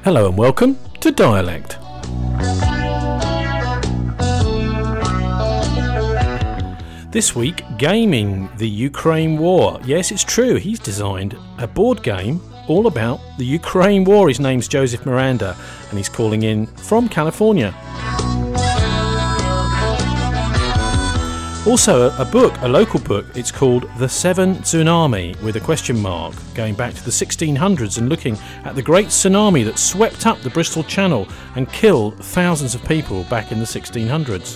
Hello and welcome to Dialect. This week, gaming the Ukraine war. Yes, it's true, he's designed a board game all about the Ukraine war. His name's Joseph Miranda and he's calling in from California. Also a local book, it's called The Seven Tsunami with a question mark, going back to the 1600s and looking at the great tsunami that swept up the Bristol Channel and killed thousands of people back in the 1600s.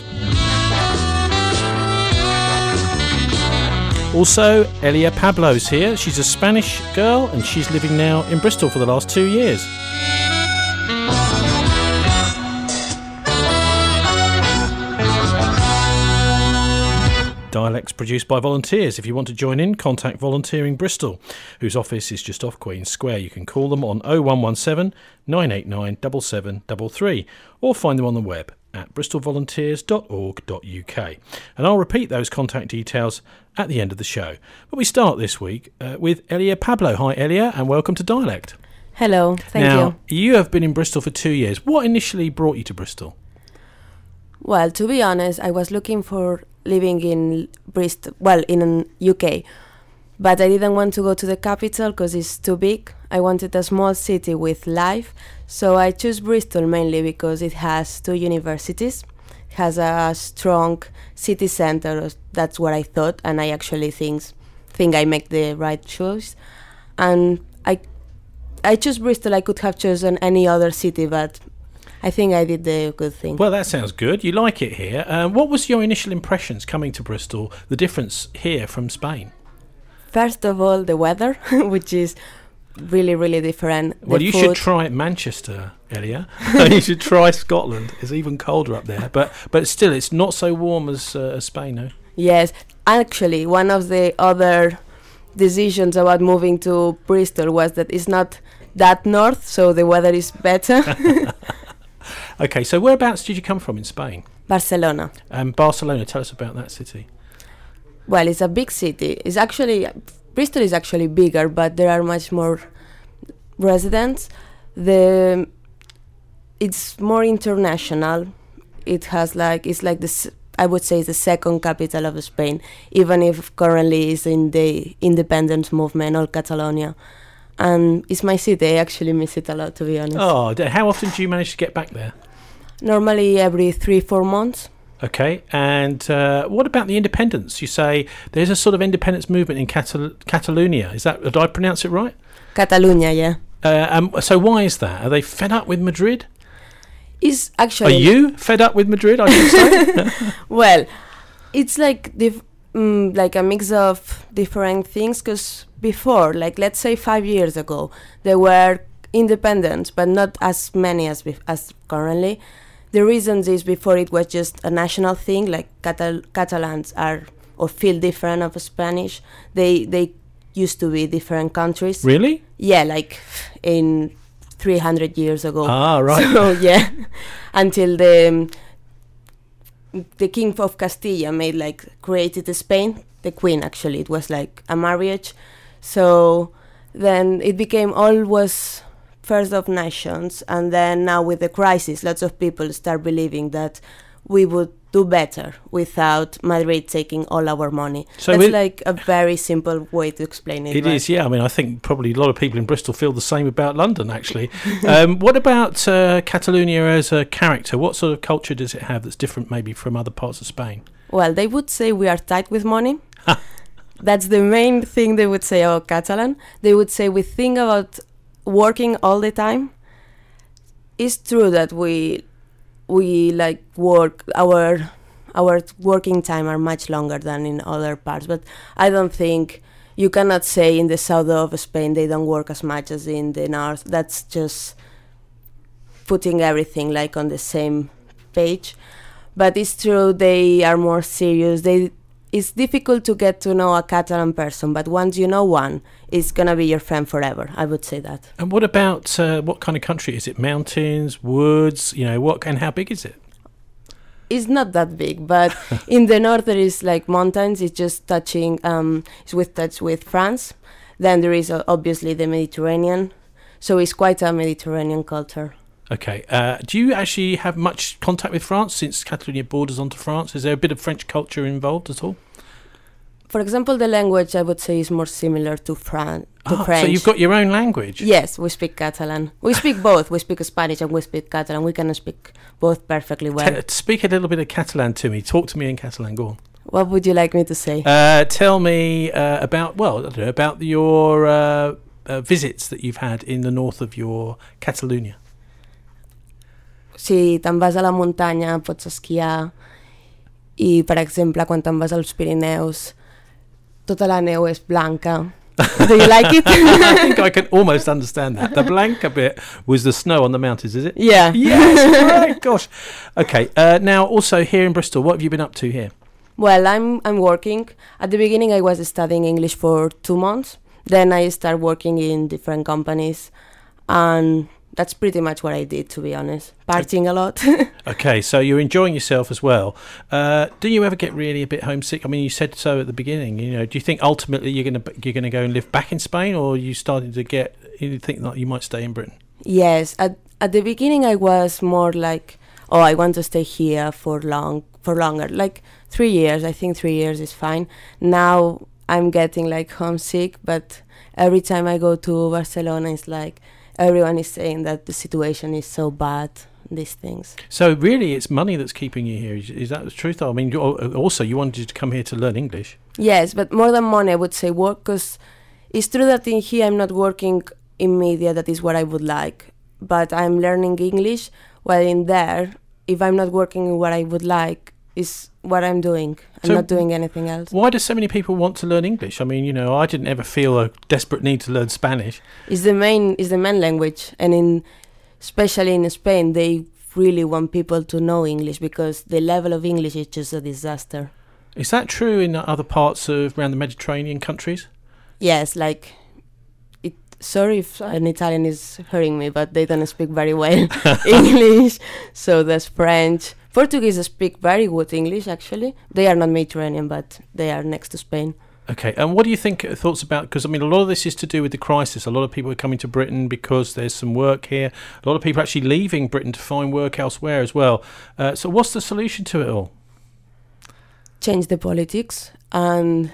Also, Elia Pablo's here. She's a Spanish girl and she's living now in Bristol for the last 2 years. Dialects produced by volunteers. If you want to join in, contact Volunteering Bristol, whose office is just off Queen Square. You can call them on 0117 989 7733 or find them on the web at bristolvolunteers.org.uk. And I'll repeat those contact details at the end of the show. But we start this week with Elia Pablo. Hi Elia, and welcome to Dialect. Hello, thank you. Now, you have been in Bristol for 2 years. What initially brought you to Bristol? Well, to be honest, I was looking for living in Bristol, in UK, but I didn't want to go to the capital because it's too big. I wanted a small city with life, so I chose Bristol mainly because it has 2 universities, has a strong city centre. That's what I thought, and I actually think I make the right choice. And I chose Bristol. I could have chosen any other city, but I think I did the good thing. Well, that sounds good. You like it here. What was your initial impressions coming to Bristol, the difference here from Spain? First of all, the weather, which is really, really different. Well, you should try Manchester, Elia. You should try Scotland. It's even colder up there. But still, it's not so warm as Spain, no? Yes. Actually, one of the other decisions about moving to Bristol was that it's not that north, so the weather is better. Okay, so whereabouts did you come from in Spain? Barcelona. Barcelona, tell us about that city. Well, it's a big city. Bristol is actually bigger, but there are much more residents. It's more international. I would say it's the second capital of Spain, even if currently it's in the independence movement or Catalonia. And it's my city. I actually miss it a lot, to be honest. Oh, how often do you manage to get back there? Normally every 3-4 months. Okay, and what about the independence? You say there's a sort of independence movement in Catalonia. Did I pronounce it right? Catalunya, yeah. So why is that? Are they fed up with Madrid? Are you fed up with Madrid, I should say? Well, it's like a mix of different things, because before, let's say 5 years ago, there were independents, but not as many as currently. The reasons is before it was just a national thing, like Catalans feel different of Spanish. They used to be different countries. Really? Yeah, like in 300 years ago. Ah, right. So, yeah, until the King of Castilla created Spain, the Queen actually, it was like a marriage. So then it became always first of nations, and then now with the crisis, lots of people start believing that we would do better without Madrid taking all our money. So that's like a very simple way to explain it. It is, yeah. I mean, I think probably a lot of people in Bristol feel the same about London, actually. What about Catalonia as a character? What sort of culture does it have that's different maybe from other parts of Spain? Well, they would say we are tight with money. That's the main thing they would say about Catalan. They would say we think about working all the time. It's true that we work, our working time are much longer than in other parts, but I don't think you cannot say in the south of Spain they don't work as much as in the north. That's just putting everything on the same page. But it's true they are more serious. It's difficult to get to know a Catalan person, but once you know one, it's going to be your friend forever. I would say that. And what about what kind of country? Is it mountains, woods? And how big is it? It's not that big, but in the north there is mountains. It's just touching, it's with France. Then there is obviously the Mediterranean. So it's quite a Mediterranean culture. Okay. Do you actually have much contact with France since Catalonia borders onto France? Is there a bit of French culture involved at all? For example, the language I would say is more similar to French. So you've got your own language? Yes, we speak Catalan. We speak both. We speak Spanish and we speak Catalan. We can speak both perfectly well. Speak a little bit of Catalan to me. Talk to me in Catalan. Go on. What would you like me to say? Tell me about your visits that you've had in the north of your Catalonia. Si te'n vas a la muntanya pots esquiar i, per exemple, quan te'n vas als Pirineus tota la neu és blanca. Do you like it? I think I can almost understand that. The blanca bit was the snow on the mountains, is it? Yeah. Yes, right, gosh. Okay, now also here in Bristol, what have you been up to here? Well, I'm working. At the beginning I was studying English for 2 months. Then I started working in different companies, and that's pretty much what I did, to be honest. Partying a lot. Okay, so you're enjoying yourself as well. Do you ever get really a bit homesick? I mean, you said so at the beginning. You know, do you think ultimately you're gonna go and live back in Spain, or are you starting to you think that you might stay in Britain? Yes, at the beginning I was more like, oh, I want to stay here for longer, like 3 years. I think 3 years is fine. Now I'm getting like homesick, but every time I go to Barcelona, it's like everyone is saying that the situation is so bad, these things. So really it's money that's keeping you here. Is that the truth? I mean, also you wanted to come here to learn English. Yes, but more than money, I would say work, because it's true that in here I'm not working in media, that is what I would like, but I'm learning English, while in there, if I'm not working in what I would like, is what I'm doing. I'm not doing anything else. Why do so many people want to learn English? I mean, you know, I didn't ever feel a desperate need to learn Spanish. It's the main language, and especially in Spain, they really want people to know English because the level of English is just a disaster. Is that true in other parts of around the Mediterranean countries? Yes, like sorry if an Italian is hearing me, but they don't speak very well English. So there's French. Portuguese speak very good English, actually. They are not Mediterranean, but they are next to Spain. Okay, and what do you think, thoughts about, because I mean a lot of this is to do with the crisis. A lot of people are coming to Britain because there's some work here. A lot of people are actually leaving Britain to find work elsewhere as well. So what's the solution to it all? Change the politics and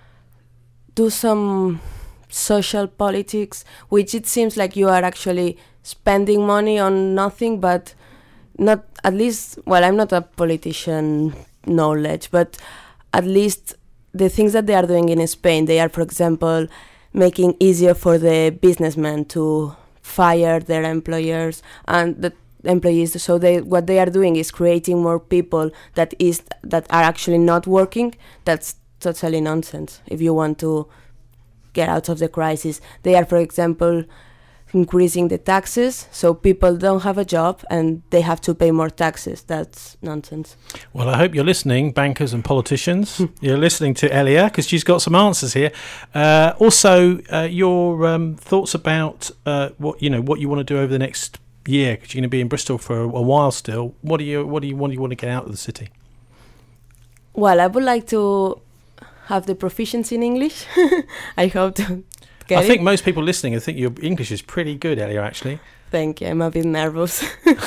do some social politics, which it seems like you are actually spending money on nothing, but not at least, well, I'm not a politician knowledge, but at least the things that they are doing in Spain, they are, for example, making easier for the businessmen to fire their employers and the employees. So what they are doing is creating more people that are actually not working. That's totally nonsense. If you want to get out of the crisis, they are, for example, increasing the taxes, so people don't have a job and they have to pay more taxes. That's nonsense. Well, I hope you're listening, bankers and politicians. You're listening to Elia, because she's got some answers here. Also, your thoughts about what you want to do over the next year, because you're going to be in Bristol for a while still. What do you want to get out of the city? Well, I would like to have the proficiency in English. I hope to. I think most people listening, I think your English is pretty good, Elia, actually. Thank you. I'm a bit nervous.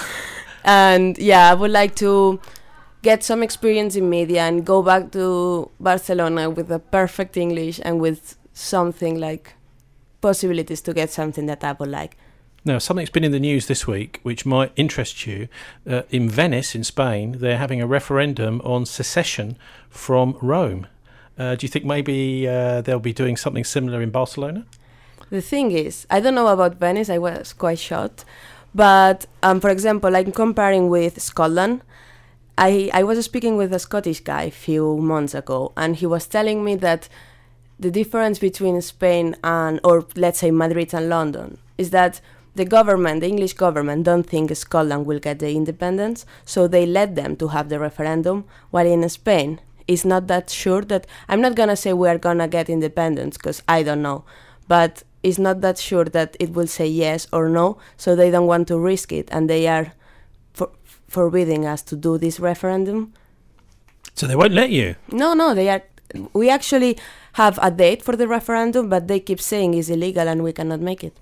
And yeah, I would like to get some experience in media and go back to Barcelona with a perfect English and with something like possibilities to get something that I would like. Now, something's been in the news this week which might interest you. In Venice, in Spain, they're having a referendum on secession from Rome. Do you think maybe they'll be doing something similar in Barcelona? The thing is, I don't know about Venice, I was quite shocked. But, for example, like comparing with Scotland, I was speaking with a Scottish guy a few months ago, and he was telling me that the difference between Spain or let's say Madrid and London, is that the English government, don't think Scotland will get the independence, so they let them to have the referendum, while in Spain, it's not that sure that, I'm not going to say we are going to get independence, because I don't know, but it's not that sure that it will say yes or no, so they don't want to risk it, and they are forbidding us to do this referendum. So they won't let you? No, they are. We actually have a date for the referendum, but they keep saying it's illegal and we cannot make it.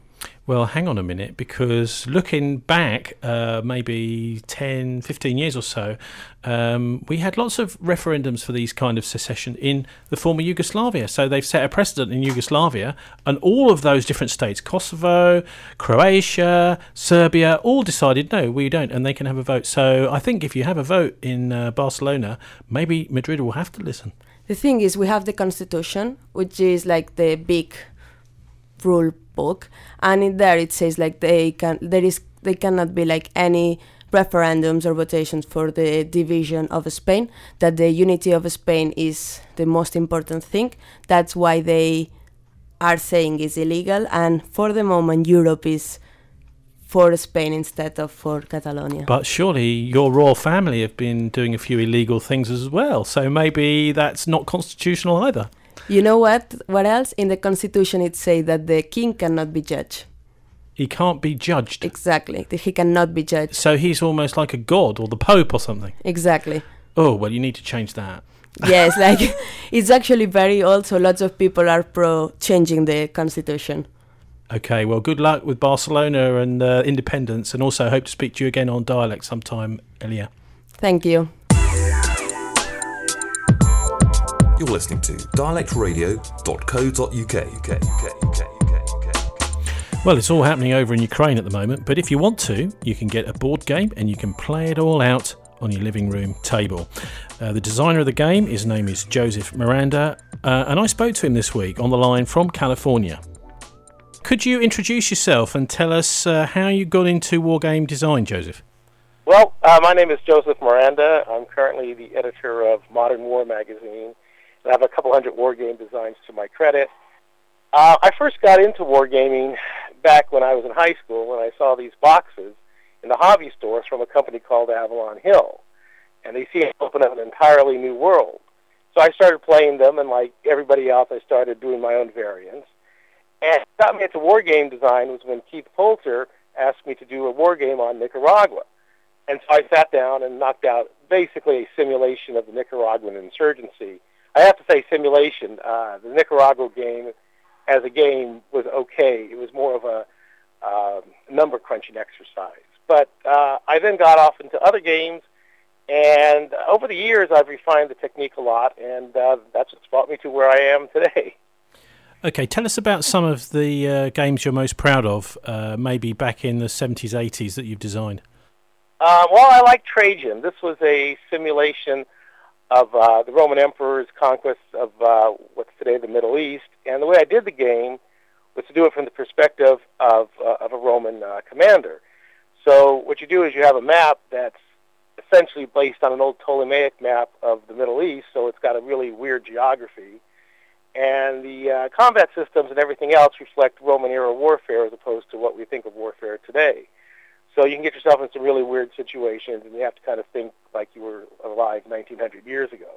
Well, hang on a minute, because looking back maybe 10, 15 years or so, we had lots of referendums for these kind of secession in the former Yugoslavia. So they've set a precedent in Yugoslavia, and all of those different states, Kosovo, Croatia, Serbia, all decided, no, we don't, and they can have a vote. So I think if you have a vote in Barcelona, maybe Madrid will have to listen. The thing is, we have the constitution, which is like the big rule book, and in there it says like they cannot be like any referendums or votations for the division of Spain, that the unity of Spain is the most important thing. That's why they are saying it's illegal, and for the moment Europe is for Spain instead of for Catalonia. But surely your royal family have been doing a few illegal things as well, so maybe that's not constitutional either. You know what? What else? In the constitution it says that the king cannot be judged. He can't be judged. Exactly. He cannot be judged. So he's almost like a god or the Pope or something. Exactly. Oh, well, you need to change that. Yes, like it's actually very old, so lots of people are pro changing the constitution. Okay, well, good luck with Barcelona and independence, and also hope to speak to you again on Dialect sometime, Elia. Thank you. You're listening to dialectradio.co.uk. Well, it's all happening over in Ukraine at the moment, but if you want to, you can get a board game and you can play it all out on your living room table. The designer of the game, his name is Joseph Miranda, and I spoke to him this week on the line from California. Could you introduce yourself and tell us how you got into wargame design, Joseph? Well, my name is Joseph Miranda. I'm currently the editor of Modern War magazine, and I have a couple hundred wargame designs to my credit. I first got into wargaming back when I was in high school, when I saw these boxes in the hobby stores from a company called Avalon Hill, and they seemed to open up an entirely new world. So I started playing them, and like everybody else, I started doing my own variants. And what got me into wargame design was when Keith Poulter asked me to do a wargame on Nicaragua. And so I sat down and knocked out basically a simulation of the Nicaraguan insurgency. I have to say simulation. The Nicaragua game as a game was okay. It was more of a number crunching exercise. But I then got off into other games, and over the years I've refined the technique a lot, and that's what's brought me to where I am today. Okay, tell us about some of the games you're most proud of, maybe back in the 70s, 80s that you've designed. Well, I like Trajan. This was a simulation of the Roman Emperor's conquest of what's today the Middle East. And the way I did the game was to do it from the perspective of a Roman commander. So what you do is you have a map that's essentially based on an old Ptolemaic map of the Middle East, so it's got a really weird geography. And the combat systems and everything else reflect Roman-era warfare as opposed to what we think of warfare today. So you can get yourself in some really weird situations, and you have to kind of think like you were alive 1,900 years ago.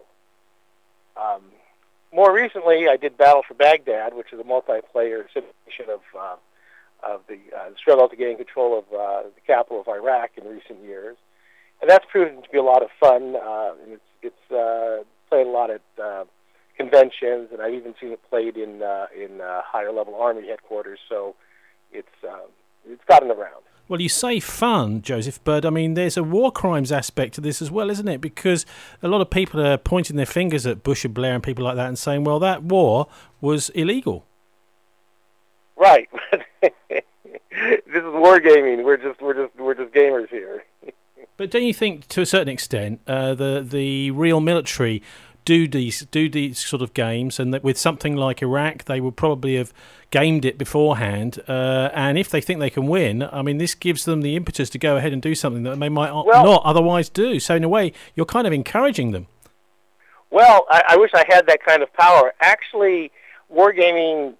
More recently, I did Battle for Baghdad, which is a multiplayer simulation of the struggle to gain control of the capital of Iraq in recent years. And that's proven to be a lot of fun. And it's played a lot at conventions, and I've even seen it played in higher-level Army headquarters, so it's gotten around. Well, you say fun, Joseph, but I mean, there's a war crimes aspect to this as well, isn't it? Because a lot of people are pointing their fingers at Bush and Blair and people like that and saying, well, that war was illegal. Right. This is wargaming. We're just gamers here. But don't you think, to a certain extent, the real military do these sort of games, and that with something like Iraq, they would probably have gamed it beforehand, and if they think they can win, I mean, this gives them the impetus to go ahead and do something that they might not otherwise do. So in a way, you're kind of encouraging them. Well, I wish I had that kind of power. Actually, wargaming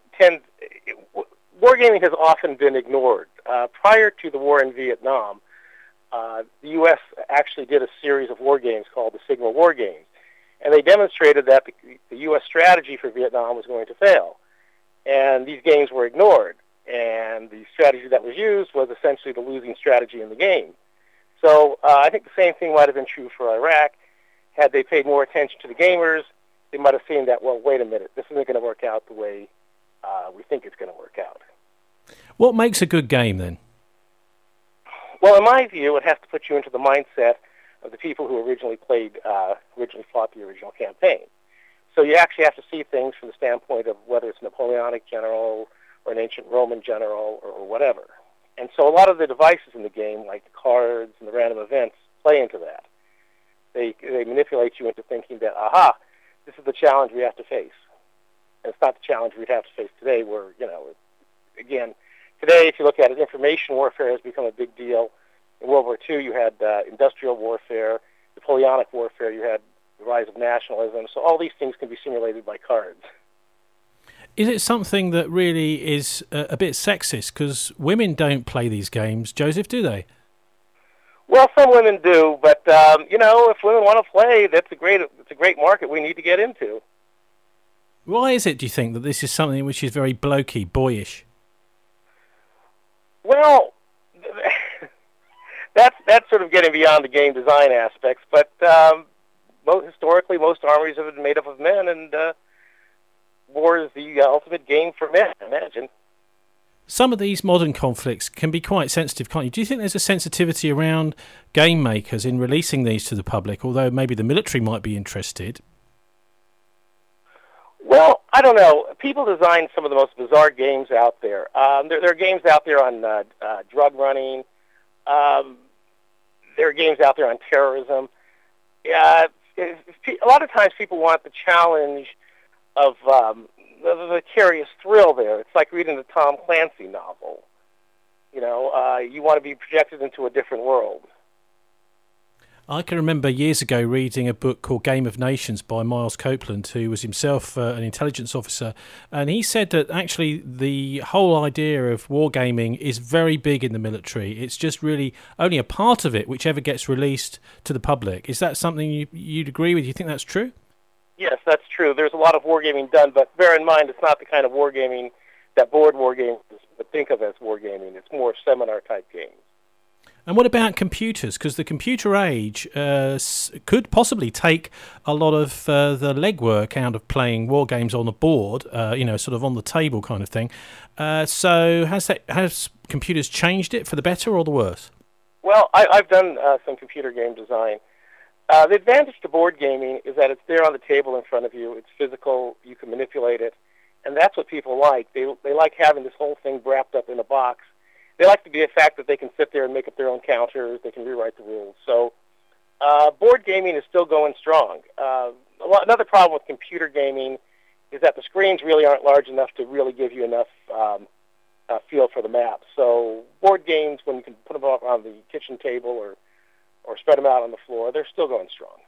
has often been ignored. Prior to the war in Vietnam, the U.S. actually did a series of war games called the Sigma War Games. And they demonstrated that the U.S. strategy for Vietnam was going to fail. And these games were ignored. And the strategy that was used was essentially the losing strategy in the game. So I think the same thing might have been true for Iraq. Had they paid more attention to the gamers, they might have seen that, well, wait a minute, this isn't going to work out the way we think it's going to work out. What makes a good game, then? Well, in my view, it has to put you into the mindset of the people who originally fought the original campaign. So you actually have to see things from the standpoint of whether it's a Napoleonic general or an ancient Roman general or whatever. And so a lot of the devices in the game, like the cards and the random events, play into that. They manipulate you into thinking that, aha, this is the challenge we have to face. And it's not the challenge we'd have to face today where, again, today, if you look at it, information warfare has become a big deal. In World War II, you had industrial warfare, Napoleonic warfare, you had the rise of nationalism. So all these things can be simulated by cards. Is it something that really is a bit sexist? Because women don't play these games, Joseph, do they? Well, some women do, but if women want to play, it's a great market we need to get into. Why is it, do you think, that this is something which is very blokey, boyish? Well, that's sort of getting beyond the game design aspects, but historically, most armies have been made up of men, and war is the ultimate game for men, I imagine. Some of these modern conflicts can be quite sensitive, can't you? Do you think there's a sensitivity around game makers in releasing these to the public, although maybe the military might be interested? Well, I don't know. People design some of the most bizarre games out there. There are games out there on drug running. There are games out there on terrorism. A lot of times people want the challenge of the vicarious thrill there. It's like reading a Tom Clancy novel. You want to be projected into a different world. I can remember years ago reading a book called Game of Nations by Miles Copeland, who was himself an intelligence officer, and he said that actually the whole idea of wargaming is very big in the military. It's just really only a part of it which ever gets released to the public. Is that something you'd agree with? Do you think that's true? Yes, that's true. There's a lot of wargaming done, but bear in mind it's not the kind of wargaming that board wargames would think of as wargaming. It's more seminar-type games. And what about computers? Because the computer age could possibly take a lot of the legwork out of playing war games on the board, sort of on the table kind of thing. So has computers changed it for the better or the worse? Well, I've done some computer game design. The advantage to board gaming is that it's there on the table in front of you. It's physical. You can manipulate it. And that's what people like. They like having this whole thing wrapped up in a box. They like the fact that they can sit there and make up their own counters. They can rewrite the rules. So board gaming is still going strong. Another problem with computer gaming is that the screens really aren't large enough to really give you enough feel for the map. So board games, when you can put them up on the kitchen table or spread them out on the floor, they're still going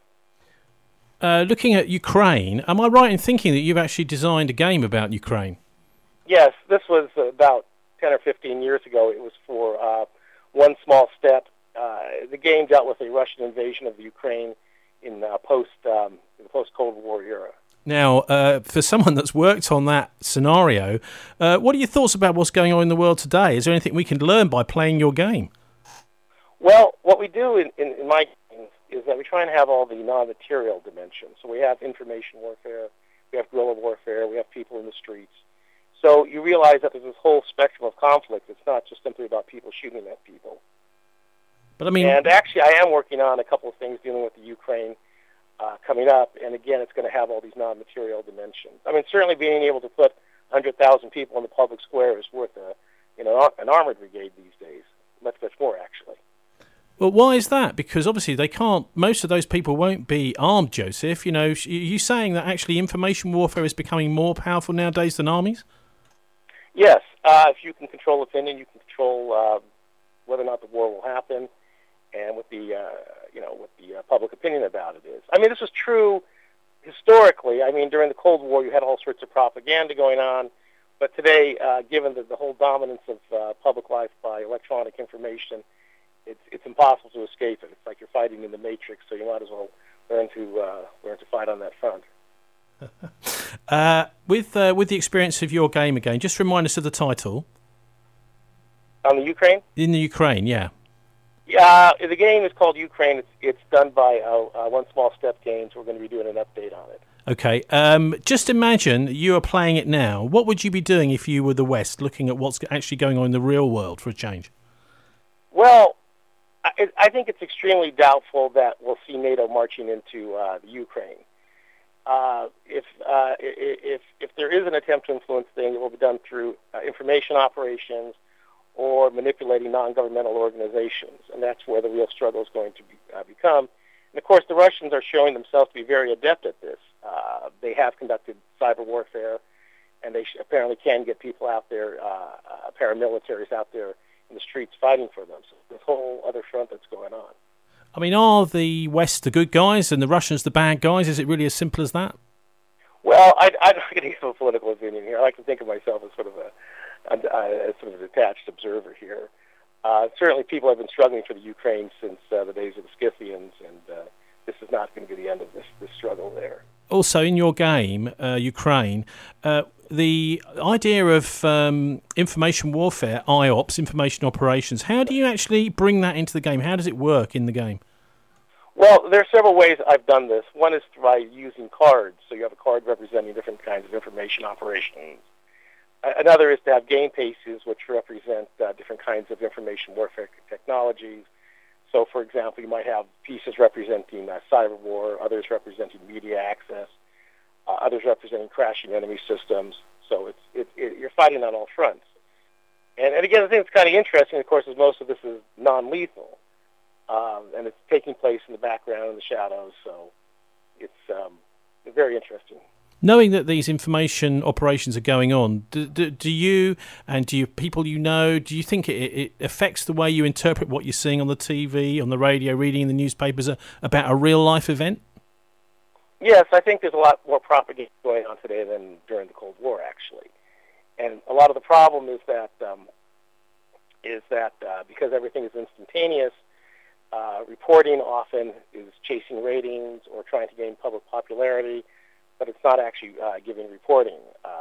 strong. Looking at Ukraine, am I right in thinking that you've actually designed a game about Ukraine? Yes, this was about 10 or 15 years ago. It was for One Small Step. The game dealt with a Russian invasion of the Ukraine in the post-Cold War era. Now, for someone that's worked on that scenario, what are your thoughts about what's going on in the world today? Is there anything we can learn by playing your game? Well, what we do in my games is that we try and have all the non-material dimensions. So we have information warfare, we have guerrilla warfare, we have people in the streets. So you realize that there's this whole spectrum of conflict. It's not just simply about people shooting at people. But I mean, and actually, I am working on a couple of things dealing with the Ukraine coming up. And again, it's going to have all these non-material dimensions. I mean, certainly being able to put 100,000 people in the public square is worth an armored brigade these days. Much more, actually. Well, why is that? Because obviously they can't. Most of those people won't be armed, Joseph. Are you saying that actually information warfare is becoming more powerful nowadays than armies? Yes, if you can control opinion, you can control whether or not the war will happen, and what the public opinion about it is. I mean, this was true historically. I mean, during the Cold War, you had all sorts of propaganda going on, but today, given the whole dominance of public life by electronic information, it's impossible to escape it. It's like you're fighting in the Matrix, so you might as well learn to fight on that front. With the experience of your game again, just remind us of the title. On the Ukraine? In the Ukraine, yeah. Yeah, the game is called Ukraine. It's done by One Small Step Games. We're going to be doing an update on it. Okay, just imagine you are playing it now. What would you be doing if you were the West, looking at what's actually going on in the real world for a change? Well, I think it's extremely doubtful that we'll see NATO marching into the Ukraine. If there is an attempt to influence things, it will be done through information operations or manipulating non-governmental organizations, and that's where the real struggle is going to become. And of course, the Russians are showing themselves to be very adept at this. They have conducted cyber warfare, and they apparently can get people out there, paramilitaries out there in the streets fighting for them. So this whole other front that's going on. I mean, are the West the good guys and the Russians the bad guys? Is it really as simple as that? Well, I'm not going to give a political opinion here. I like to think of myself as sort of a detached observer here. Certainly, people have been struggling for the Ukraine since the days of the Scythians, and this is not going to be the end of this struggle there. Also, in your game, Ukraine, the idea of information warfare, IOPS, information operations, how do you actually bring that into the game? How does it work in the game? Well, there are several ways I've done this. One is by using cards. So you have a card representing different kinds of information operations. Another is to have game pieces, which represent different kinds of information warfare technologies. So, for example, you might have pieces representing cyber war, others representing media access, others representing crashing enemy systems. So you're fighting on all fronts. And again, the thing that's kind of interesting, of course, is most of this is non-lethal. And it's taking place in the background, in the shadows. So it's very interesting. Knowing that these information operations are going on, do you and do you people you know, do you think it affects the way you interpret what you're seeing on the TV, on the radio, reading in the newspapers about a real-life event? Yes, I think there's a lot more propaganda going on today than during the Cold War, actually. And a lot of the problem is that because everything is instantaneous, reporting often is chasing ratings or trying to gain public popularity, but it's not actually giving reporting.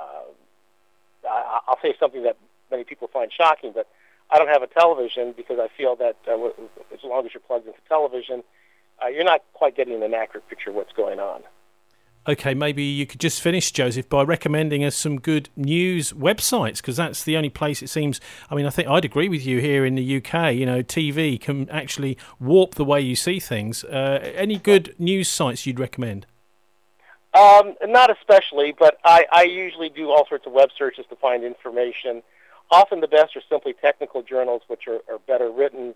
I'll say something that many people find shocking, but I don't have a television because I feel that as long as you're plugged into television, you're not quite getting an accurate picture of what's going on. Okay, maybe you could just finish, Joseph, by recommending us some good news websites, because that's the only place it seems. I mean, I think I'd agree with you here in the UK. You know, TV can actually warp the way you see things. Any good news sites you'd recommend? Not especially, but I usually do all sorts of web searches to find information. Often the best are simply technical journals, which are better written,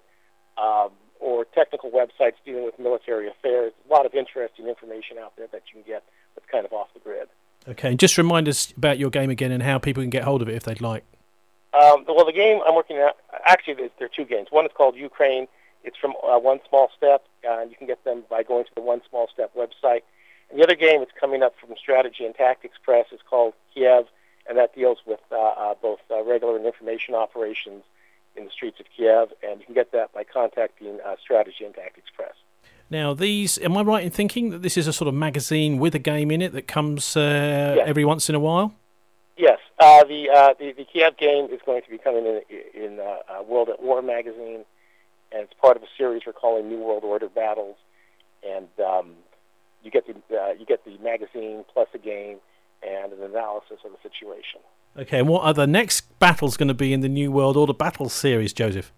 or technical websites dealing with military affairs. A lot of interesting information out there that you can get that's kind of off the grid. Okay, and just remind us about your game again and how people can get hold of it if they'd like. Well, the game I'm working at, actually there are two games. One is called Ukraine. It's from One Small Step, and you can get them by going to the One Small Step website. And the other game that's coming up from Strategy and Tactics Press is called Kiev, and that deals with both regular and information operations in the streets of Kiev, and you can get that by contacting Strategy and Tactics Press. Now, am I right in thinking that this is a sort of magazine with a game in it that comes yes. every once in a while? Yes. The Kiev game is going to be coming in World at War magazine, and it's part of a series we're calling New World Order Battles, and you get the magazine plus a game and an analysis of the situation. Okay, and what are the next battles going to be in the New World Order Battles series, Joseph?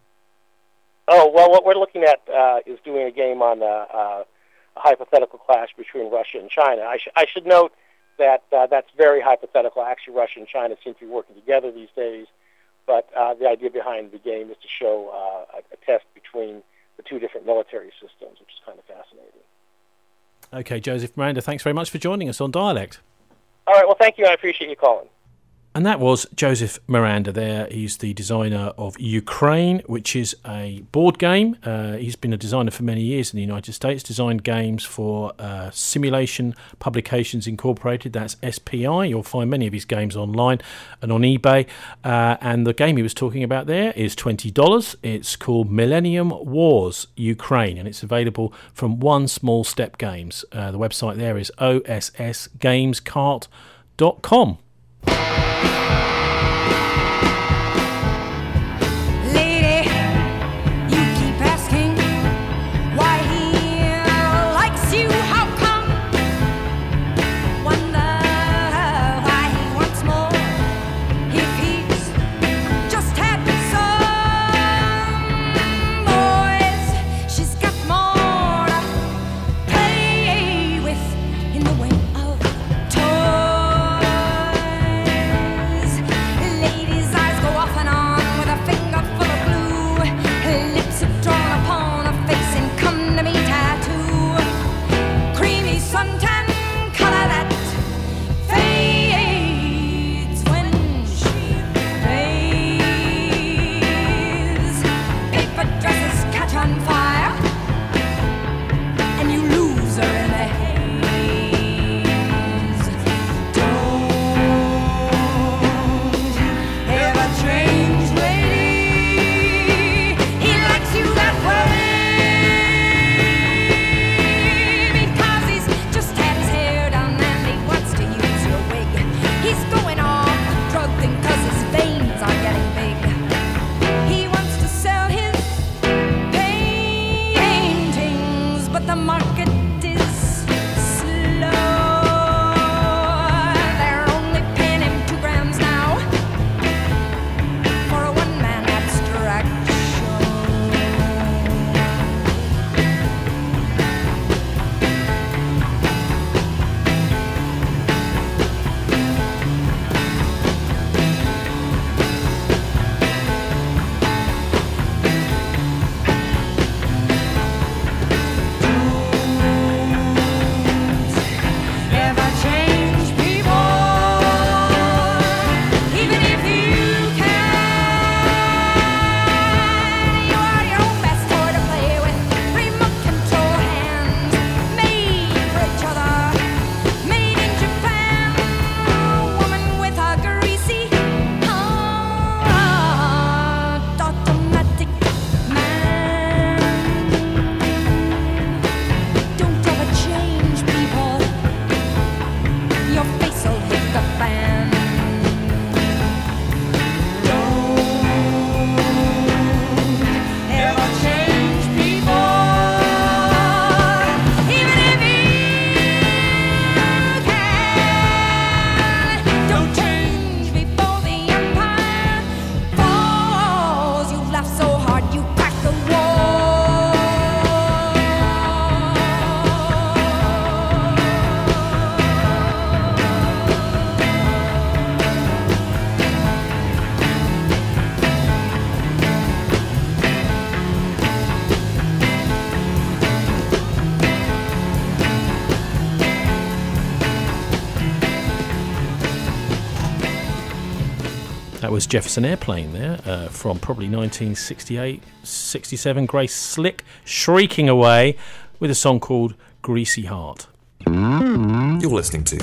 Oh, well, what we're looking at is doing a game on a hypothetical clash between Russia and China. I should note that that's very hypothetical. Actually, Russia and China seem to be working together these days, but the idea behind the game is to show a test between the two different military systems, which is kind of fascinating. Okay, Joseph Miranda, thanks very much for joining us on Dialect. All right, well, thank you. I appreciate you calling. And that was Joseph Miranda there. He's the designer of Ukraine, which is a board game. He's been a designer for many years in the United States, designed games for Simulation Publications Incorporated, that's SPI. You'll find many of his games online and on eBay. And the game he was talking about there is $20. It's called Millennium Wars Ukraine, and it's available from One Small Step Games. The website there is ossgamescart.com. was Jefferson Airplane there, from probably 1968, 67. Grace Slick shrieking away with a song called Greasy Heart. You're listening to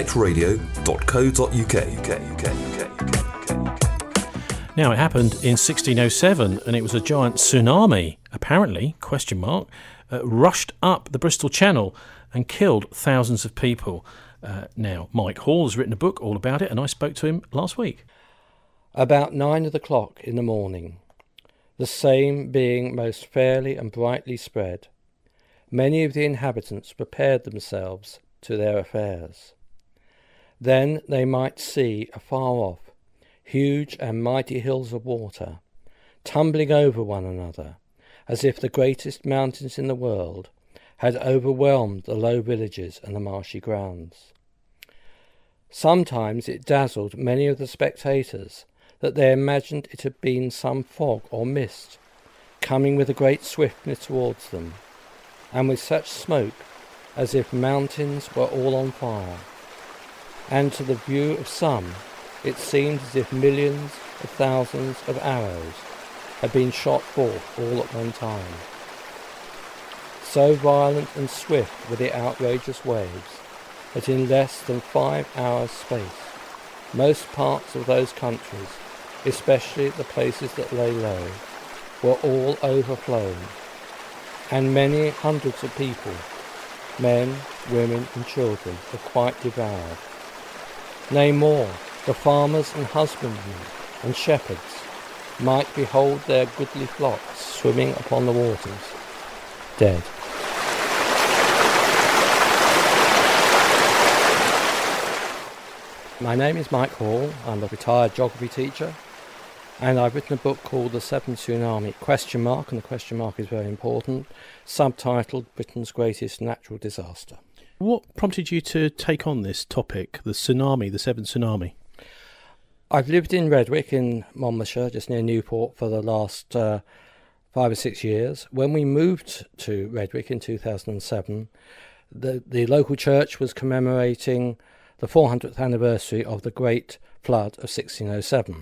dialectradio.co.uk. Now, it happened in 1607, and it was a giant tsunami, apparently, rushed up the Bristol Channel and killed thousands of people. Now, Mike Hall has written a book all about it, and I spoke to him last week. About 9 o'clock in the morning, the same being most fairly and brightly spread, many of the inhabitants prepared themselves to their affairs. Then they might see afar off huge and mighty hills of water, tumbling over one another, as if the greatest mountains in the world had overwhelmed the low villages and the marshy grounds. Sometimes it dazzled many of the spectators that they imagined it had been some fog or mist coming with a great swiftness towards them, and with such smoke as if mountains were all on fire. And to the view of some it seemed as if millions of thousands of arrows had been shot forth all at one time. So violent and swift were the outrageous waves that in less than 5 hours' space most parts of those countries, especially the places that lay low, were all overflown, and many hundreds of people, men, women and children, were quite devoured. Nay more, the farmers and husbandmen and shepherds might behold their goodly flocks swimming upon the waters, dead. My name is Mike Hall. I'm a retired geography teacher, and I've written a book called The Seventh Tsunami, and the question mark is very important, subtitled Britain's Greatest Natural Disaster. What prompted you to take on this topic, the tsunami, the seventh tsunami? I've lived in Redwick in Monmouthshire, just near Newport, for the last 5 or 6 years. When we moved to Redwick in 2007, the local church was commemorating the 400th anniversary of the Great Flood of 1607.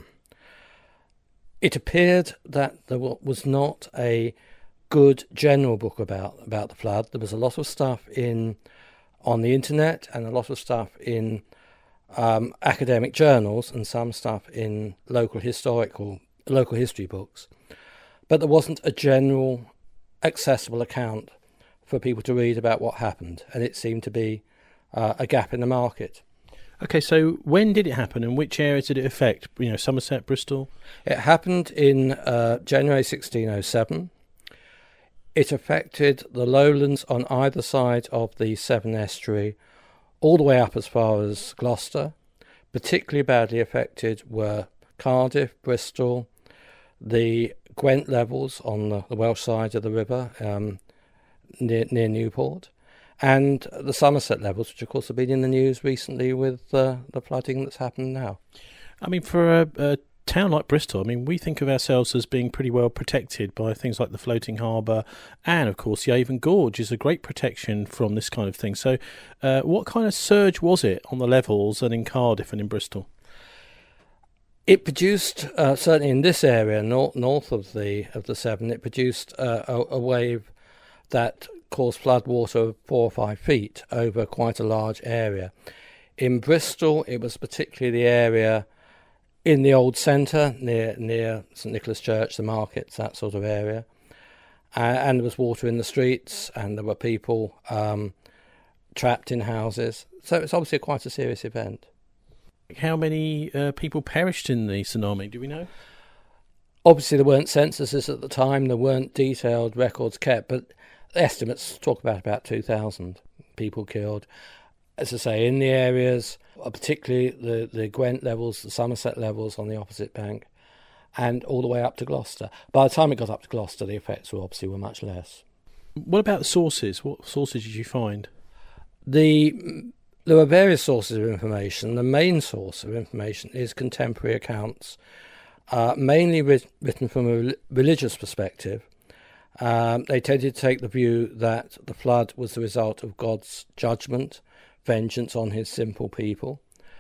It appeared that there was not a good general book about the flood. There was a lot of stuff on the internet and a lot of stuff in academic journals and some stuff in local history books. But there wasn't a general accessible account for people to read about what happened, and it seemed to be a gap in the market. Okay, so when did it happen and which areas did it affect? Somerset, Bristol? It happened in January 1607. It affected the lowlands on either side of the Severn Estuary, all the way up as far as Gloucester. Particularly badly affected were Cardiff, Bristol, the Gwent levels on the Welsh side of the river near Newport, and the Somerset levels, which of course have been in the news recently with the flooding that's happened now. I mean, for a town like Bristol, we think of ourselves as being pretty well protected by things like the floating harbour, and of course the Avon Gorge is a great protection from this kind of thing. So what kind of surge was it on the levels and in Cardiff and in Bristol? It produced, certainly in this area, north of the Severn, it produced a wave that caused flood water of 4 or 5 feet over quite a large area. In Bristol, it was particularly the area in the old centre, near St Nicholas Church, the markets, that sort of area. And there was water in the streets, and there were people trapped in houses. So it's obviously quite a serious event. How many people perished in the tsunami, do we know? Obviously there weren't censuses at the time, there weren't detailed records kept, but estimates talk about 2,000 people killed. As I say, in the areas, particularly the Gwent levels, the Somerset levels on the opposite bank, and all the way up to Gloucester. By the time it got up to Gloucester, the effects were much less. What about the sources? What sources did you find? There are various sources of information. The main source of information is contemporary accounts, mainly written from a religious perspective. They tended to take the view that the flood was the result of God's judgment, vengeance on his simple people.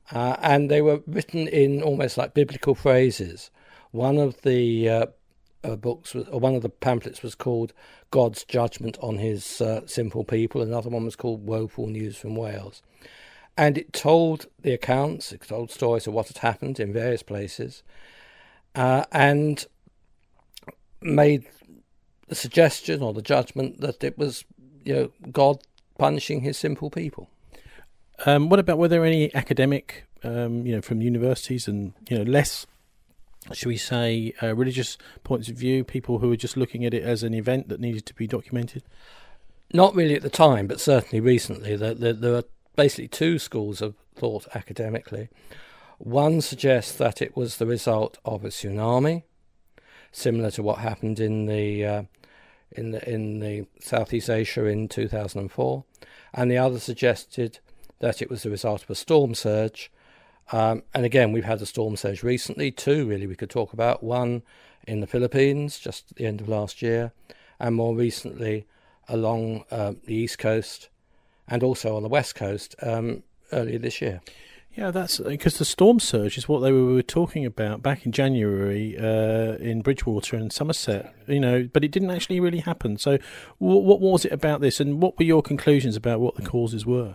and they were written in almost like biblical phrases. One of the one of the pamphlets was called God's Judgment on His Sinful People. Another one was called Woeful News from Wales. And it told the accounts, it told stories of what had happened in various places, and made the suggestion or the judgment that it was, God punishing His simple people. What about, were there any academic, from universities and, less, should we say, religious points of view, people who were just looking at it as an event that needed to be documented? Not really at the time, but certainly recently. There are basically two schools of thought academically. One suggests that it was the result of a tsunami, similar to what happened in the Southeast Asia in 2004, and the other suggested that it was the result of a storm surge. And again, we've had a storm surge recently, two really we could talk about. One in the Philippines just at the end of last year, and more recently along the East Coast and also on the West Coast earlier this year. Yeah, that's because the storm surge is what they were talking about back in January in Bridgewater and Somerset, but it didn't actually really happen. So what was it about this, and what were your conclusions about what the causes were?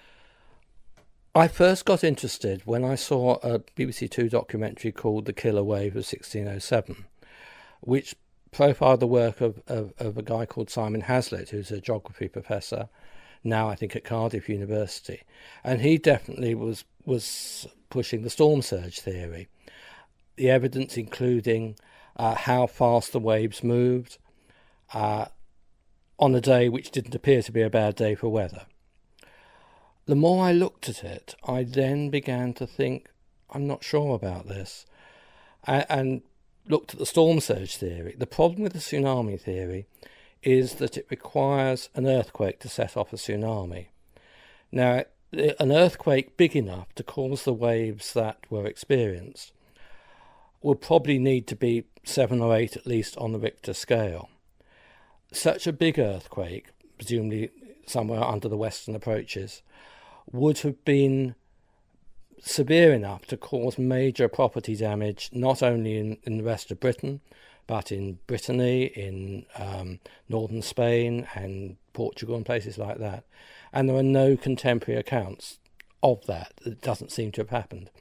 I first got interested when I saw a BBC Two documentary called The Killer Wave of 1607, which profiled the work of a guy called Simon Hazlitt, who's a geography professor, now I think at Cardiff University. And he definitely was pushing the storm surge theory, the evidence including how fast the waves moved on a day which didn't appear to be a bad day for weather. The more I looked at it, I then began to think, I'm not sure about this, and looked at the storm surge theory. The problem with the tsunami theory is that it requires an earthquake to set off a tsunami. Now, an earthquake big enough to cause the waves that were experienced would probably need to be 7 or 8 at least on the Richter scale. Such a big earthquake, presumably somewhere under the western approaches, would have been severe enough to cause major property damage, not only in the rest of Britain, but in Brittany, in northern Spain and Portugal and places like that. And there are no contemporary accounts of that. It doesn't seem to have happened.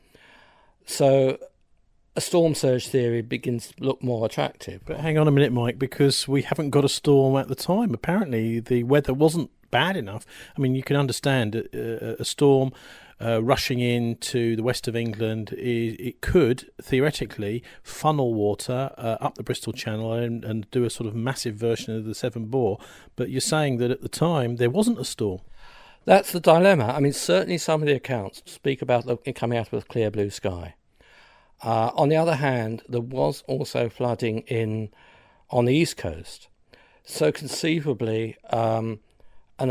So a storm surge theory begins to look more attractive. But hang on a minute, Mike, because we haven't got a storm at the time. Apparently the weather wasn't bad enough. I mean, you can understand a storm rushing into the west of England. It could theoretically funnel water up the Bristol Channel and do a sort of massive version of the Severn Bore. But you're saying that at the time there wasn't a storm. That's the dilemma. I mean, certainly some of the accounts speak about it coming out with a clear blue sky. On the other hand, there was also flooding on the East Coast. So conceivably, an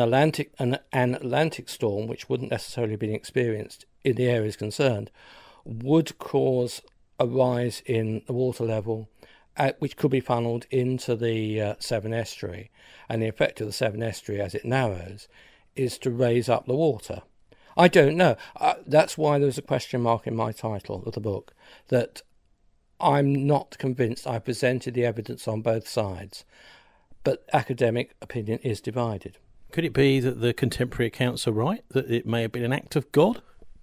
Atlantic storm, which wouldn't necessarily have been experienced in the areas concerned, would cause a rise in the water level, which could be funneled into the Severn Estuary. And the effect of the Severn Estuary as it narrows is to raise up the water. I don't know. That's why there's a question mark in my title of the book, that I'm not convinced. I presented the evidence on both sides, but academic opinion is divided. Could it be that the contemporary accounts are right, that it may have been an act of God?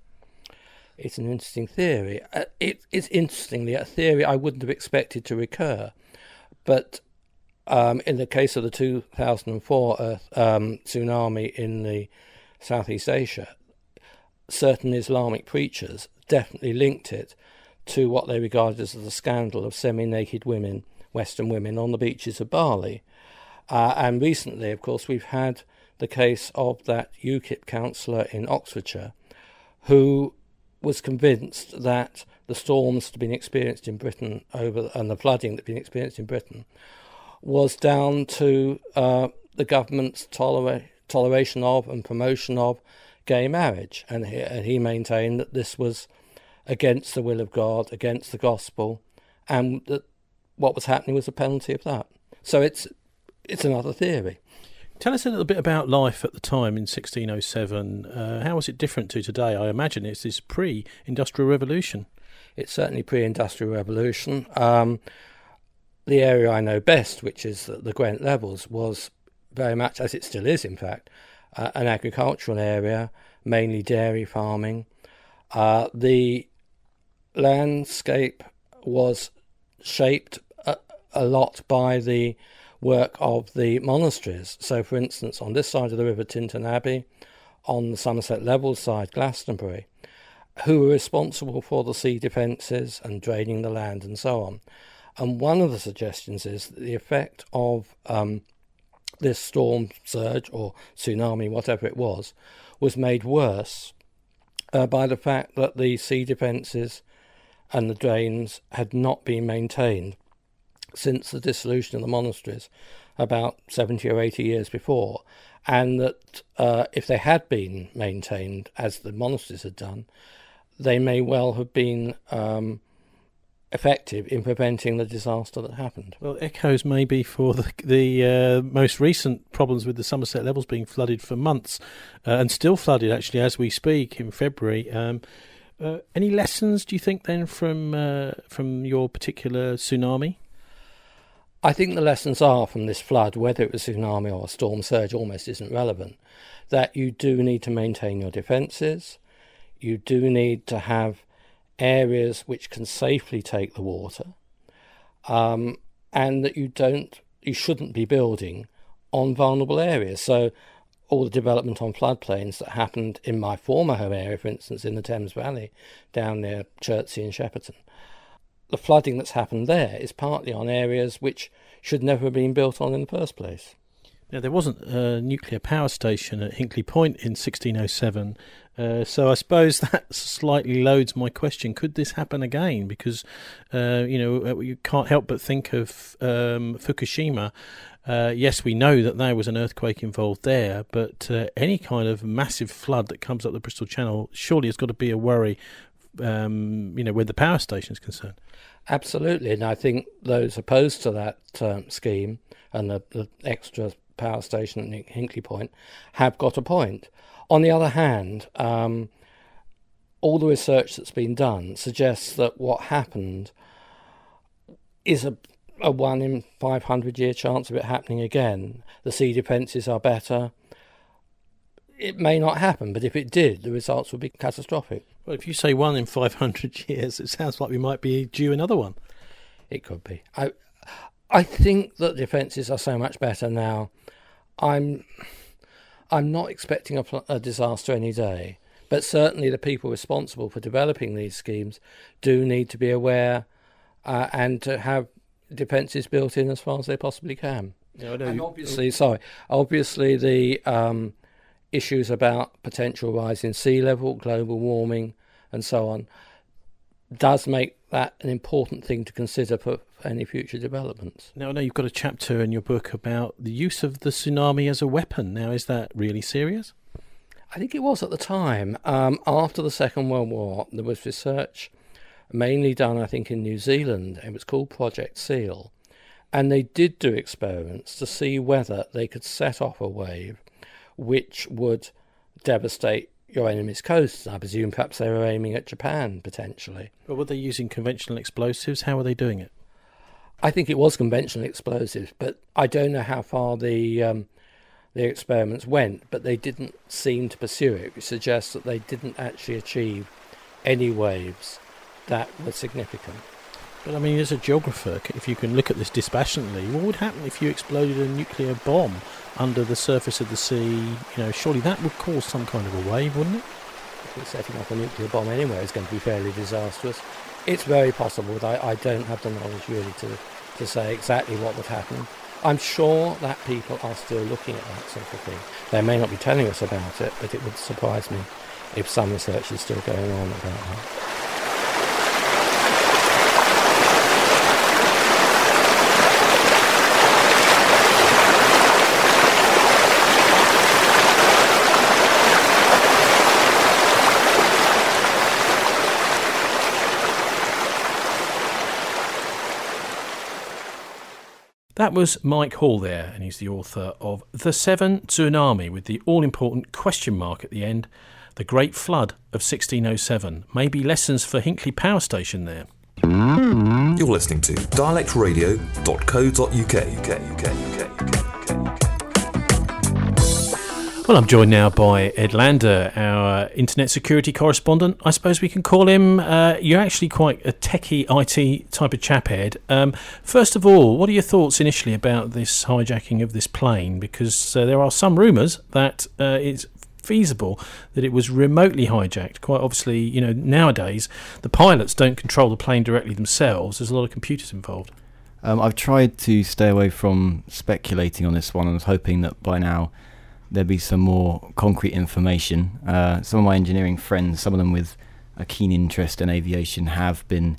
It's an interesting theory. It's interestingly a theory I wouldn't have expected to recur. But in the case of the 2004 tsunami in the Southeast Asia, certain Islamic preachers definitely linked it to what they regarded as the scandal of semi-naked women, Western women, on the beaches of Bali. And recently, of course, we've had the case of that UKIP councillor in Oxfordshire who was convinced that the storms that had been experienced in Britain and the flooding that had been experienced in Britain was down to the government's toleration of and promotion of gay marriage. And he maintained that this was against the will of God, against the gospel, and that what was happening was a penalty of that. So it's another theory. Tell us a little bit about life at the time in 1607. How was it different to today? I imagine it's this pre-industrial revolution. It's certainly pre-industrial revolution. The area I know best, which is the Gwent Levels, was very much, as it still is in fact, an agricultural area, mainly dairy farming. The landscape was shaped a lot by the work of the monasteries. So, for instance, on this side of the river, Tintern Abbey, on the Somerset Levels side, Glastonbury, who were responsible for the sea defences and draining the land and so on. And one of the suggestions is that the effect of this storm surge or tsunami, whatever it was made worse by the fact that the sea defences and the drains had not been maintained since the dissolution of the monasteries about 70 or 80 years before, and that if they had been maintained as the monasteries had done, they may well have been effective in preventing the disaster that happened. Well, echoes maybe for the most recent problems with the Somerset Levels being flooded for months, and still flooded actually as we speak in February. Any lessons, do you think, then from your particular tsunami? I think the lessons are from this flood, whether it was a tsunami or a storm surge almost isn't relevant, that you do need to maintain your defences, you do need to have areas which can safely take the water, and that you shouldn't be building on vulnerable areas. So all the development on floodplains that happened in my former home area, for instance, in the Thames Valley, down near Chertsey and Shepperton, the flooding that's happened there is partly on areas which should never have been built on in the first place. Now, there wasn't a nuclear power station at Hinkley Point in 1607, so I suppose that slightly loads my question. Could this happen again? Because, you can't help but think of Fukushima. Yes, we know that there was an earthquake involved there, but any kind of massive flood that comes up the Bristol Channel surely has got to be a worry, where the power station is concerned. Absolutely, and I think those opposed to that scheme and the extra power station at Hinkley Point have got a point. On the other hand, all the research that's been done suggests that what happened is a 1 in 500 year chance of it happening again. The sea defences are better. It may not happen, but if it did, the results would be catastrophic. Well, if you say 1 in 500 years, it sounds like we might be due another one. It could be. I think that defences are so much better now. I'm not expecting a disaster any day, but certainly the people responsible for developing these schemes do need to be aware and to have defences built in as far as they possibly can. Yeah, and obviously the issues about potential rise in sea level, global warming, and so on, does make that an important thing to consider for any future developments. Now, I know you've got a chapter in your book about the use of the tsunami as a weapon. Now, is that really serious? I think it was at the time. After the Second World War, there was research mainly done, I think, in New Zealand. It was called Project SEAL. And they did do experiments to see whether they could set off a wave which would devastate your enemy's coasts. I presume perhaps they were aiming at Japan, potentially. But were they using conventional explosives? How were they doing it? I think it was conventional explosives, but I don't know how far the experiments went, but they didn't seem to pursue it, which suggests that they didn't actually achieve any waves that were significant. But I mean, as a geographer, if you can look at this dispassionately, what would happen if you exploded a nuclear bomb under the surface of the sea? Surely that would cause some kind of a wave, wouldn't it? If we're setting off a nuclear bomb anywhere, it's going to be fairly disastrous. It's very possible, but I don't have the knowledge really to say exactly what would happen. I'm sure that people are still looking at that sort of thing. They may not be telling us about it, but it would surprise me if some research is still going on about that. That was Mike Hall there, and he's the author of The Seven Tsunami, with the all-important question mark at the end. The Great Flood of 1607. Maybe lessons for Hinkley Power Station there. You're listening to dialectradio.co.uk. Well, I'm joined now by Ed Lander, our internet security correspondent. I suppose we can call him. You're actually quite a techie IT type of chap, Ed. First of all, what are your thoughts initially about this hijacking of this plane? Because there are some rumours that it's feasible that it was remotely hijacked. Quite obviously, you know, nowadays the pilots don't control the plane directly themselves. There's a lot of computers involved. I've tried to stay away from speculating on this one. I was hoping that by now there'd be some more concrete information. Some of my engineering friends, some of them with a keen interest in aviation, have been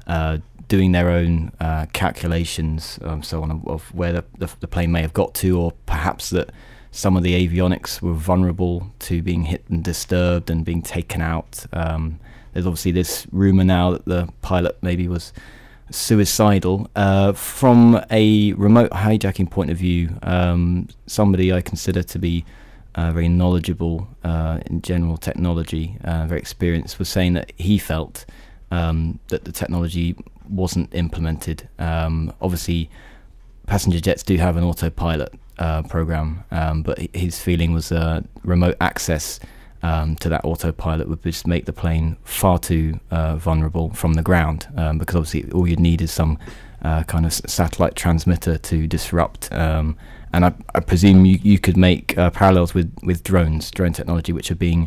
doing their own calculations, so on, of where the plane may have got to, or perhaps that some of the avionics were vulnerable to being hit and disturbed and being taken out. There's obviously this rumour now that the pilot maybe was suicidal. From a remote hijacking point of view, somebody I consider to be very knowledgeable in general technology, very experienced, was saying that he felt that the technology wasn't implemented. Obviously, passenger jets do have an autopilot program, but his feeling was remote access to that autopilot would just make the plane far too vulnerable from the ground, because obviously all you'd need is some kind of satellite transmitter to disrupt. And I presume you could make parallels with drone technology, which are being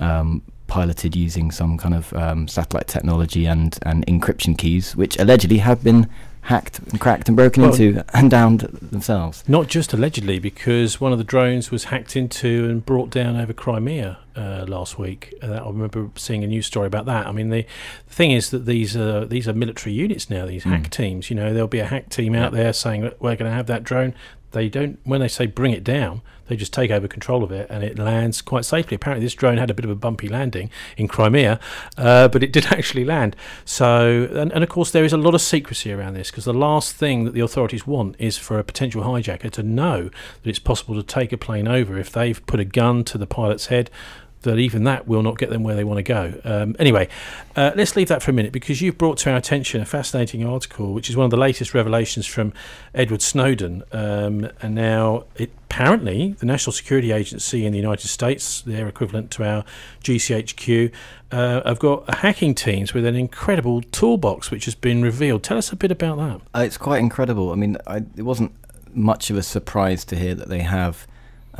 piloted using some kind of satellite technology and encryption keys, which allegedly have been hacked and cracked and broken into and downed themselves. Not just allegedly, because one of the drones was hacked into and brought down over Crimea last week. I remember seeing a news story about that. I mean, the thing is that these are military units now, these hack teams. You know, there'll be a hack team out there saying, we're going to have that drone. They don't, when they say bring it down, they just take over control of it and it lands quite safely. Apparently this drone had a bit of a bumpy landing in Crimea, but it did actually land. So, and of course there is a lot of secrecy around this, because the last thing that the authorities want is for a potential hijacker to know that it's possible to take a plane over if they've put a gun to the pilot's head, that even that will not get them where they want to go. Anyway, let's leave that for a minute, because you've brought to our attention a fascinating article, which is one of the latest revelations from Edward Snowden. And now, apparently, the National Security Agency in the United States, their equivalent to our GCHQ, have got hacking teams with an incredible toolbox which has been revealed. Tell us a bit about that. It's quite incredible. I mean, it wasn't much of a surprise to hear that they have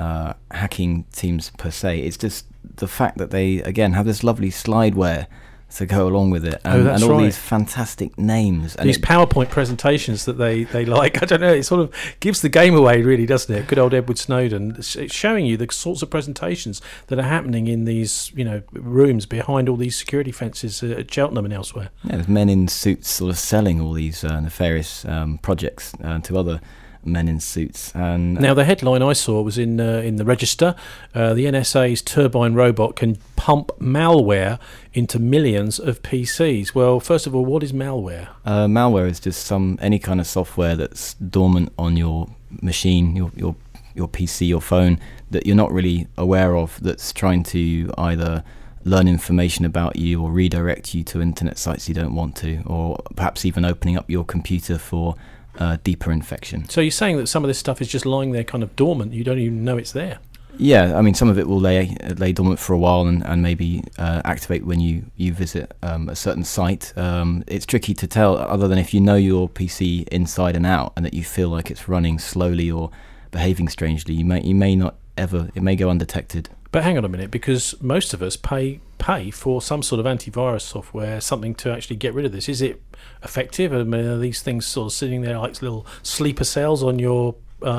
hacking teams per se. It's just the fact that they, again, have this lovely slideware to go along with it, and all these fantastic names. And these PowerPoint presentations that they like. I don't know, it sort of gives the game away, really, doesn't it? Good old Edward Snowden. It's showing you the sorts of presentations that are happening in these, you know, rooms behind all these security fences at Cheltenham and elsewhere. Yeah, there's men in suits sort of selling all these nefarious projects to other men in suits. And now the headline I saw was in the Register. The NSA's turbine robot can pump malware into millions of PCs. Well, first of all, what is malware? Malware is just any kind of software that's dormant on your machine, your PC, your phone, that you're not really aware of, that's trying to either learn information about you or redirect you to internet sites you don't want to, or perhaps even opening up your computer for deeper infection. So you're saying that some of this stuff is just lying there kind of dormant, you don't even know it's there? Yeah, I mean, some of it will lay dormant for a while and maybe activate when you visit a certain site. It's tricky to tell, other than if you know your PC inside and out and that you feel like it's running slowly or behaving strangely, you may not ever, it may go undetected. But hang on a minute, because most of us pay for some sort of antivirus software, something to actually get rid of this. Is it effective? I mean, are these things sort of sitting there like little sleeper cells on your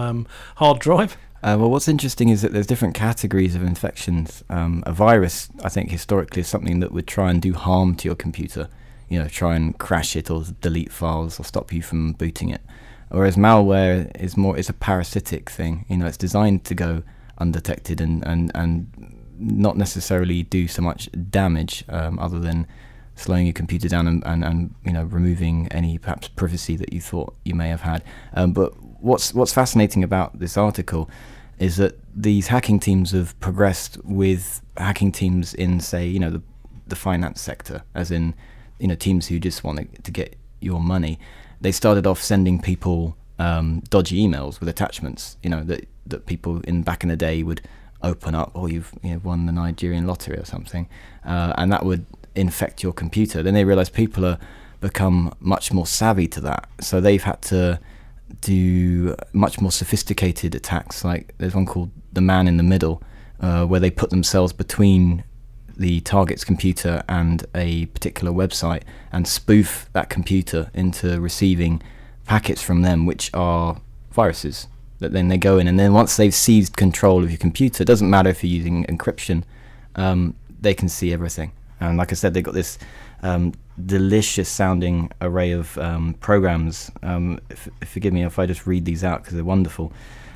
hard drive? Well, what's interesting is that there's different categories of infections. A virus, I think, historically is something that would try and do harm to your computer. You know, try and crash it or delete files or stop you from booting it. Whereas malware is a parasitic thing. You know, it's designed to go undetected and not necessarily do so much damage, other than slowing your computer down and removing any perhaps privacy that you thought you may have had. But what's fascinating about this article is that these hacking teams have progressed with hacking teams in, say, the finance sector, as in, teams who just want to get your money. They started off sending people dodgy emails with attachments, that people back in the day would open up, or you've won the Nigerian lottery or something, and that would infect your computer. Then they realized people are become much more savvy to that, so they've had to do much more sophisticated attacks. Like there's one called the man in the middle, where they put themselves between the target's computer and a particular website and spoof that computer into receiving packets from them, which are viruses that then they go in, and then once they've seized control of your computer, it doesn't matter if you're using encryption, they can see everything. And like I said, they've got this delicious sounding array of programs. Forgive me if I just read these out because they're wonderful.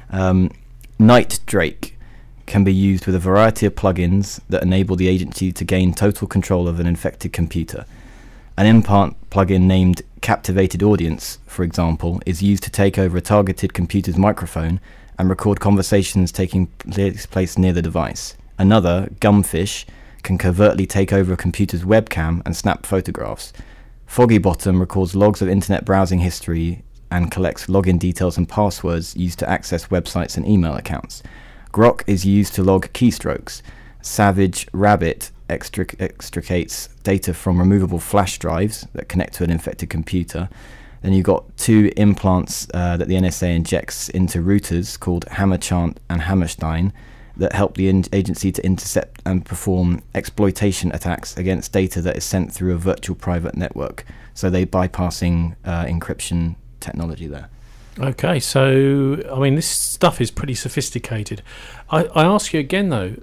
Night Drake can be used with a variety of plugins that enable the agency to gain total control of an infected computer. An implant plugin named Captivated Audience, for example, is used to take over a targeted computer's microphone and record conversations taking place near the device. Another, Gumfish, can covertly take over a computer's webcam and snap photographs. Foggybottom records logs of internet browsing history and collects login details and passwords used to access websites and email accounts. Grok is used to log keystrokes. Savage Rabbit extricates data from removable flash drives that connect to an infected computer. Then you've got two implants that the NSA injects into routers called Hammerchant and Hammerstein that help the agency to intercept and perform exploitation attacks against data that is sent through a virtual private network. So they're bypassing encryption technology there. Okay, so, this stuff is pretty sophisticated. I ask you again, though,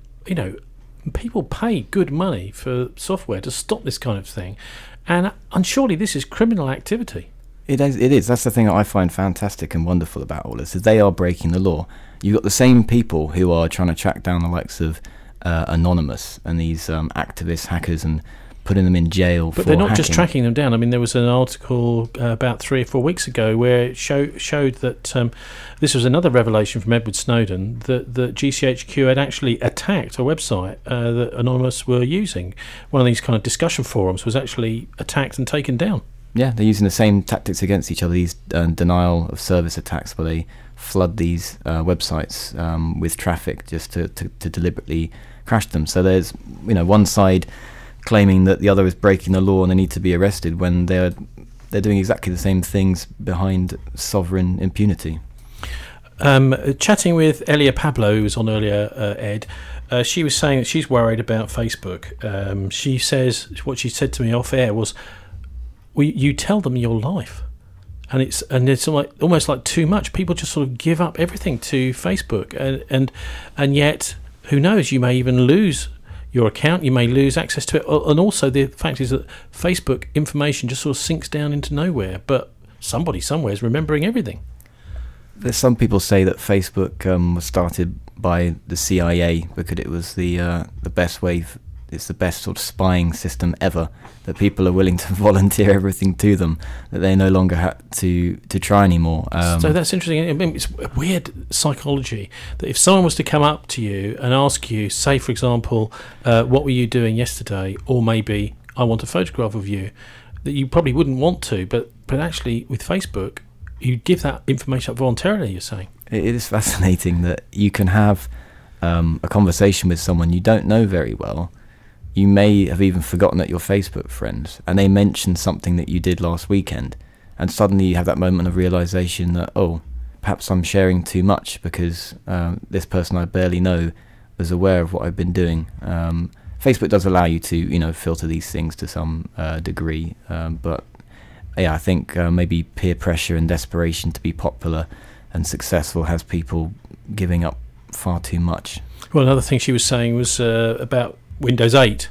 people pay good money for software to stop this kind of thing, and surely this is criminal activity. It is. That's the thing that I find fantastic and wonderful about all this, is they are breaking the law. You've got the same people who are trying to track down the likes of Anonymous and these activist hackers and putting them in jail for But they're not hacking. just tracking them down. There was an article about 3 or 4 weeks ago where it showed that this was another revelation from Edward Snowden, that GCHQ had actually attacked a website that Anonymous were using. One of these kind of discussion forums was actually attacked and taken down. Yeah, they're using the same tactics against each other, these denial of service attacks where they flood these websites with traffic just to deliberately crash them. So there's one side claiming that the other is breaking the law and they need to be arrested when they're doing exactly the same things behind sovereign impunity. Chatting with Elia Pablo, who was on earlier, Ed, she was saying that she's worried about Facebook. She says what she said to me off air was, you tell them your life, and it's almost like too much. People just sort of give up everything to Facebook, and yet who knows, you may even lose your account, you may lose access to it, and also the fact is that Facebook information just sort of sinks down into nowhere, but somebody somewhere is remembering everything. There's some people say that Facebook was started by the CIA because it was the best way. It's the best sort of spying system ever, that people are willing to volunteer everything to them, that they no longer have to try anymore. So that's interesting. It's a weird psychology that if someone was to come up to you and ask you, say for example, what were you doing yesterday, or maybe I want a photograph of you, that you probably wouldn't want to, but actually with Facebook you give that information up voluntarily, you're saying. It is fascinating that you can have a conversation with someone you don't know very well. You may have even forgotten that you're Facebook friends, and they mention something that you did last weekend, and suddenly you have that moment of realization that, perhaps I'm sharing too much because this person I barely know was aware of what I've been doing. Facebook does allow you to, filter these things to some degree, but I think maybe peer pressure and desperation to be popular and successful has people giving up far too much. Well, another thing she was saying was about Windows 8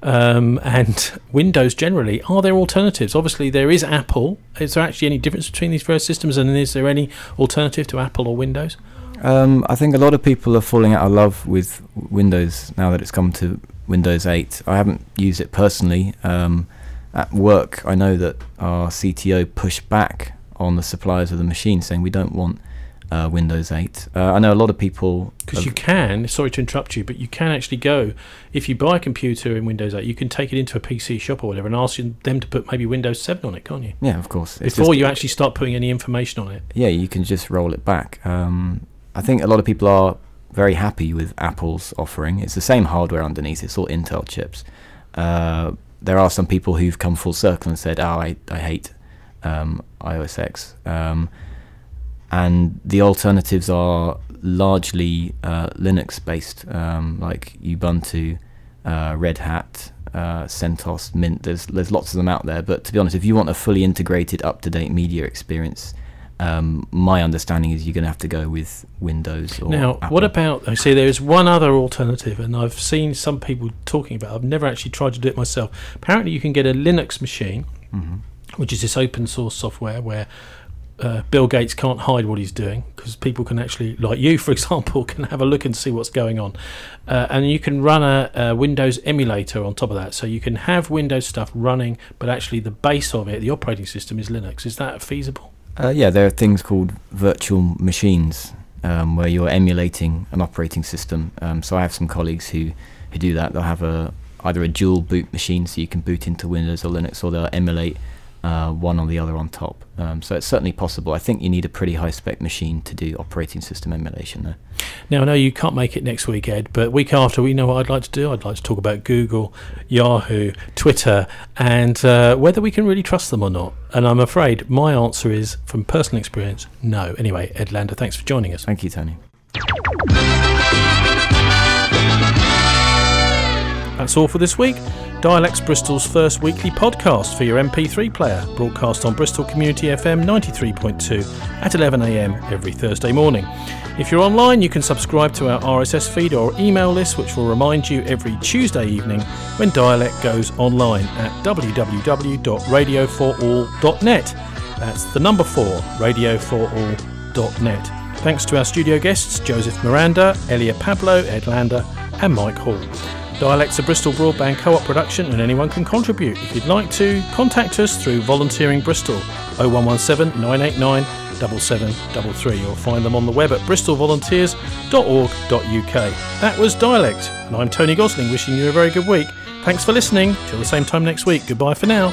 and Windows generally. Are there alternatives? Obviously there is Apple. Is there actually any difference between these various systems, and is there any alternative to Apple or Windows? I think a lot of people are falling out of love with Windows now that it's come to Windows 8. I haven't used it personally. At work, I know that our CTO pushed back on the suppliers of the machine, saying we don't want Windows 8. I know a lot of people... Because you can, sorry to interrupt you, but you can actually go, if you buy a computer in Windows 8, you can take it into a PC shop or whatever and ask them to put maybe Windows 7 on it, can't you? Yeah, of course. Before you actually start putting any information on it. Yeah, you can just roll it back. I think a lot of people are very happy with Apple's offering. It's the same hardware underneath. It's all Intel chips. There are some people who've come full circle and said, I hate iOS X. And the alternatives are largely Linux-based, like Ubuntu, Red Hat, CentOS, Mint. There's lots of them out there. But to be honest, if you want a fully integrated, up-to-date media experience, my understanding is you're going to have to go with Windows or Now, Apple. what about... I see there's one other alternative, and I've seen some people talking about it. I've never actually tried to do it myself. Apparently, you can get a Linux machine, which is this open-source software where... Bill Gates can't hide what he's doing because people can actually, like you for example, can have a look and see what's going on, and you can run a Windows emulator on top of that, so you can have Windows stuff running, but actually the base of it, the operating system, is Linux. Is that feasible? Yeah, there are things called virtual machines where you're emulating an operating system. So I have some colleagues who do that. They'll have either a dual boot machine, so you can boot into Windows or Linux, or they'll emulate one or the other on top. So it's certainly possible. I think you need a pretty high-spec machine to do operating system emulation, though. Now, I know you can't make it next week, Ed, but week after, we know what I'd like to do. I'd like to talk about Google, Yahoo, Twitter, and whether we can really trust them or not. And I'm afraid my answer is, from personal experience, no. Anyway, Ed Lander, thanks for joining us. Thank you, Tony. That's all for this week. Dialects Bristol's first weekly podcast for your MP3 player, broadcast on Bristol Community FM 93.2 at 11 a.m. every Thursday morning. If you're online, you can subscribe to our RSS feed or email list, which will remind you every Tuesday evening when Dialect goes online at www.radioforall.net. That's the number 4, radioforall.net. Thanks to our studio guests, Joseph Miranda, Elia Pablo, Ed Lander and Mike Hall. Dialects a Bristol Broadband Co-op production, and anyone can contribute. If you'd like to, contact us through Volunteering Bristol 0117 989 7733, or find them on the web at bristolvolunteers.org.uk. That was Dialect, and I'm Tony Gosling, wishing you a very good week. Thanks for listening. Till the same time next week. Goodbye for now.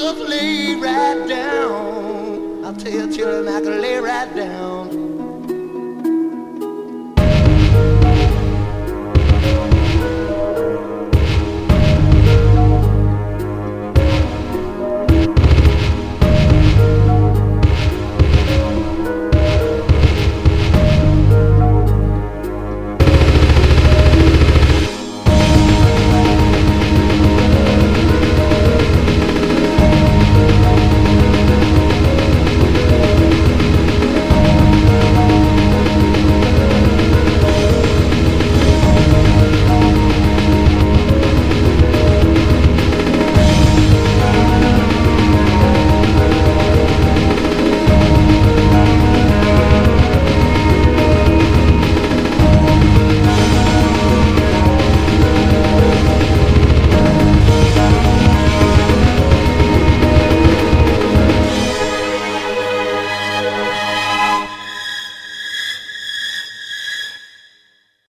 just lay right down. I'll tell you, children, I can lay right down.